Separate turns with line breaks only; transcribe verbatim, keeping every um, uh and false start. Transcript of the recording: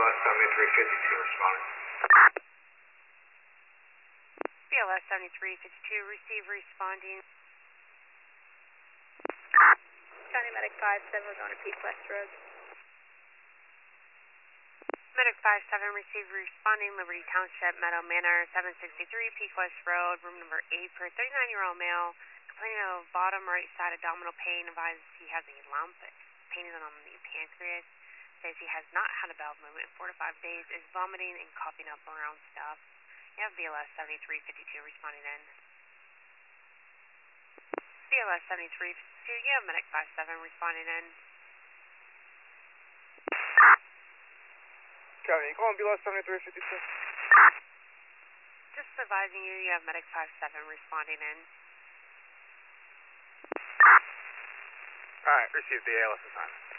S seventy-three fifty-two responding.
B L S seventy-three fifty-two, receive responding.
County Medic five seven, we're going to Peak West Road.
Medic five seven, receive responding, Liberty Township, Meadow Manor, seven sixty-three, Peak West Road, room number eight for a thirty-nine-year-old male, complaining of bottom right side abdominal pain, advises he has a lump painted on the pancreas, says he has not had a bowel movement in four to five days, is vomiting and coughing up brown stuff. You have B L S seventy-three fifty-two responding in. B L S seventy-three fifty-two, you have Medic five seven responding in.
County, you calling B L S seventy-three fifty-two?
Just advising you, you have Medic five seven responding in.
Alright, received the A L S assignment.